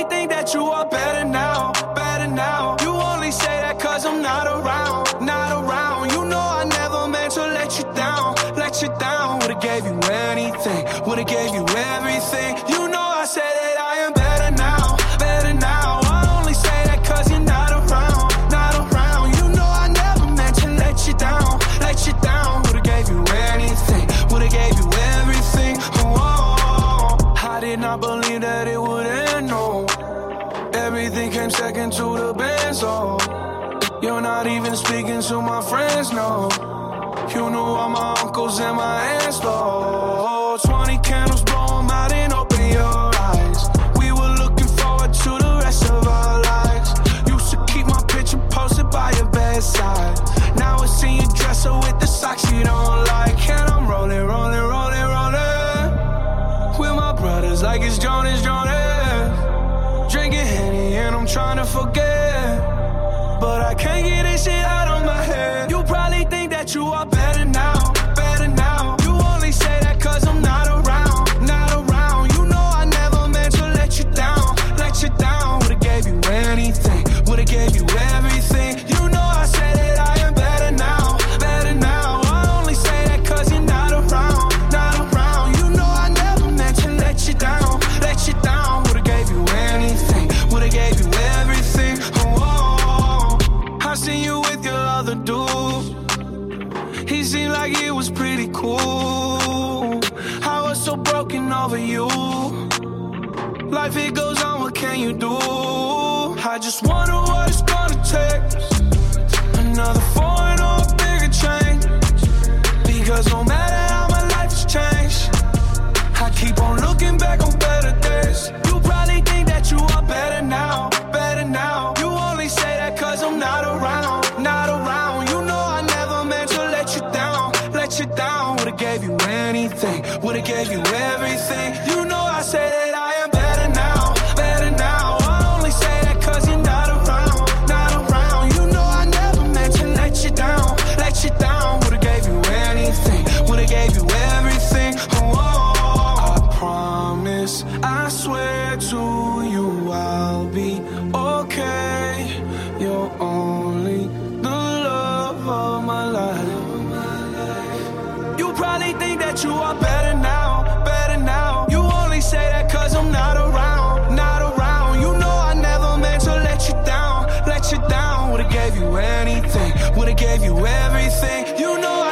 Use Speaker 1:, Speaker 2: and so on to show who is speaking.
Speaker 1: think that you are better now, better now. You only say that cause I'm not around, not around. You know I never meant to let you down, let you down. Would've gave you anything, would've gave you everything. You know I said that I am better now, better now. I only say that cause you're not around, not around. You know I never meant to let you down, let you down. Would've gave you anything, would've gave you everything. Oh, I did not believe that it would end, no. Everything came second to the best, oh. You're not even speaking to my friends, no. You knew all my uncles and my aunts, though. 20 candles, blow them out and open your eyes. We were looking forward to the rest of our lives. Used to keep my picture posted by your bedside. Now it's in your dresser with the socks you don't like. And I'm rolling, rolling, rolling, rolling with my brothers like it's Jonas, Jonas. Drinking Henny and I'm trying to forget, but I can't get this shit out of my head. You probably think that you are better now, better now. You only say that cause I'm not around, not around. You know I never meant to let you down, let you down. Would've gave you anything, would've gave you everything. You know I said that I am better now, better now. I only say that cause you're not around, not around. You know I never meant to let you down, let you down. Would've gave you anything, would've gave you everything. Oh, I seen you with your other dude. He seemed like he was pretty cool. I was so broken over you. Life it goes on, what can you do? I just wonder what it's gonna take. Another foreign or a bigger change. Because no matter how my life has changed, I keep on looking back on better days. You probably think that you are better now, better now. You only say that cause I'm not around, not around. You know I never meant to let you down, let you down. Would've gave you anything, would've gave you everything. You know I say that I am better now, better now. I only say that cause you're not around, not around. You know I never meant to let you down, let you down. Would've gave you anything, would've gave you everything. Oh, I promise, I swear to you I'll be okay. You're only the love of my life. You probably think that you are better now, better now. You only say that cause I'm not around, not around. You know I never meant to let you down, let you down. Would've gave you anything, would've gave you everything. You know